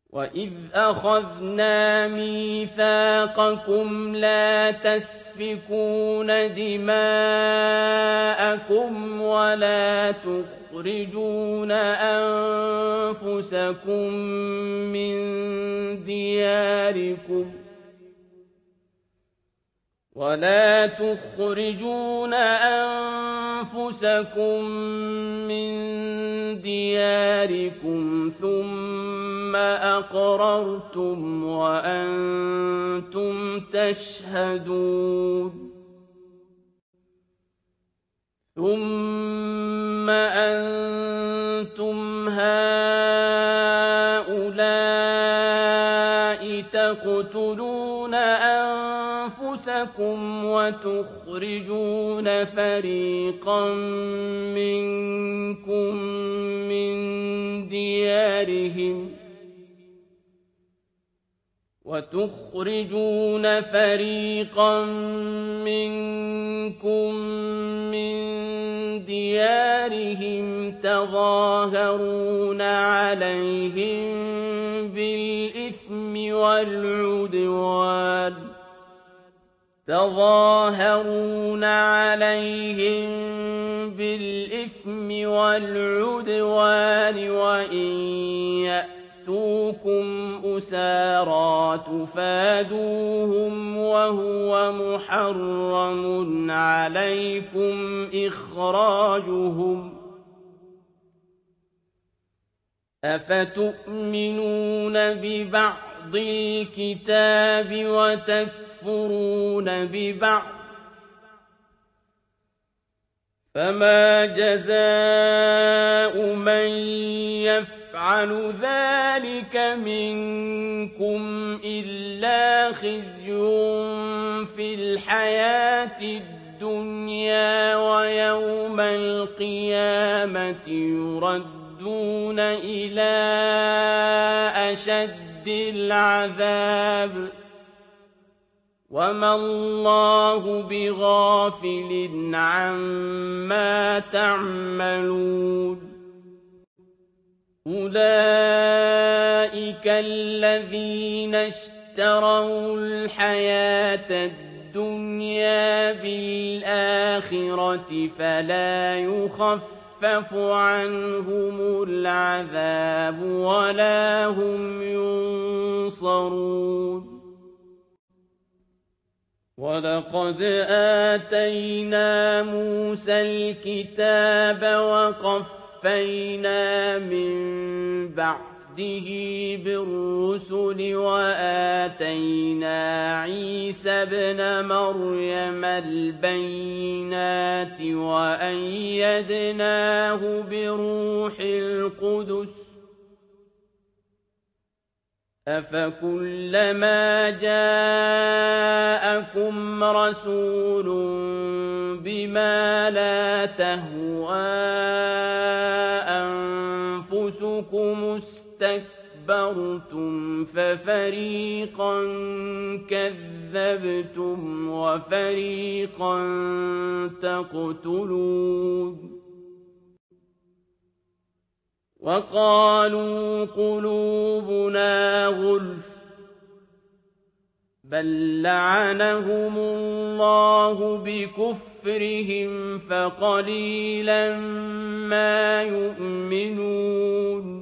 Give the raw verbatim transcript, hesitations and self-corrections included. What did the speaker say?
وَإِذْ أَخَذْنَا مِيثَاقَكُمْ لَا تَسْفِكُونَ دِمَاءَكُمْ وَلَا تُخْرِجُونَ أَنفُسَكُم مِّن دِيَارِكُمْ ولا تخرجون أنفسكم من دياركم ثم أقررتم وأنتم تشهدون ثم أنتم هؤلاء تقتلون أنفسكم وتخرجون فريقا منكم من ديارهم وتخرجون فريقا منكم من ديارهم تظاهرون عليهم بالإثم والعدوان تظاهرون عليهم بالإثم والعدوان وإن يأتوكم أسارى تفادوهم وهو محرم عليكم إخراجهم أفتؤمنون ببعض الكتاب وتكفرون ببعض فما جزاء من يفعل ذلك منكم إلا خزي في الحياة الدنيا ويوم القيامة يردون إلى أشد العذاب وما الله بغافل عما تعملون أولئك الذين اشتروا الحياة الدنيا بالآخرة فلا يخفف عنهم العذاب ولا هم ينصرون وَلَقَدْ آتَيْنَا مُوسَى الْكِتَابَ وَقَفَّيْنَا مِن بَعْدِهِ بِالرُّسُلِ وَآتَيْنَا عِيسَى ابْنَ مَرْيَمَ الْبَيِّنَاتِ وَأَيَّدْنَاهُ بِرُوحِ الْقُدُسِ أَفَكُلَّمَا جَاءَكُمْ رَسُولٌ بِمَا لَا تَهْوَىٰ أَنفُسُكُمُ اسْتَكْبَرْتُمْ فَفَرِيقًا كَذَّبْتُمْ وَفَرِيقًا تَقْتُلُونَ وَقَالُوا قُلُوبُنَا غُلْفٌ بَل لَّعَنَهُمُ اللَّهُ بِكُفْرِهِمْ فَقَلِيلًا مَّا يُؤْمِنُونَ